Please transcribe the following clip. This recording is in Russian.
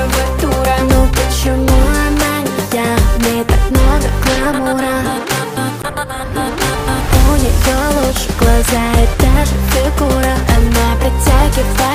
дура. Ну почему она не я? В ней так много гламура. У нее лучше глаза.